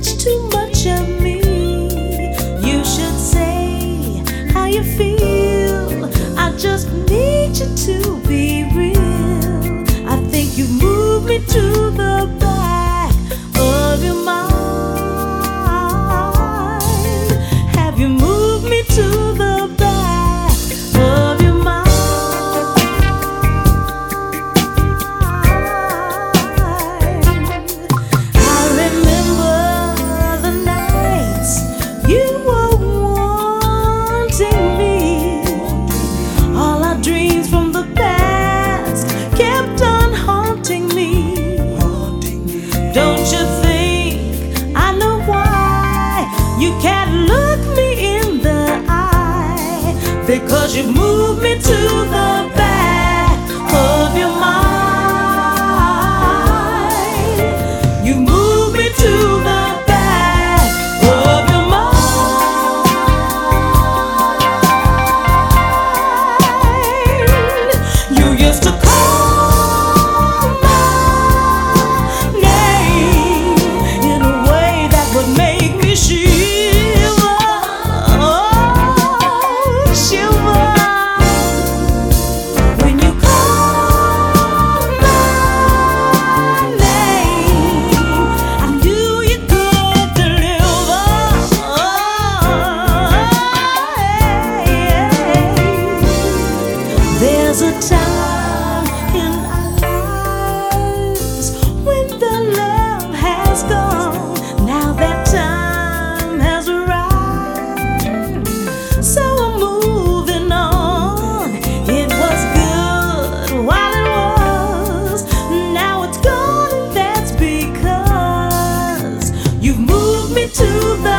much too much of me. You should say how you feel. I just need you to be real. I think you moved me to the back of your mind. Have you moved me to the back of your mind? I remember the nights you were wanting me. All our dreams from the past kept on haunting me. Don't you think I know why you can't look me in the eye? Because you moved me to the back of your mind. You moved me to the back of your mind. You used to call my name in a way that would make me shiver, oh, shiver. When you call my name, I knew you could deliver. There's a time in our lives when the love has gone. Now that time has arrived, so I'm moving on. It was good while it was, now it's gone, and that's because you've moved me to the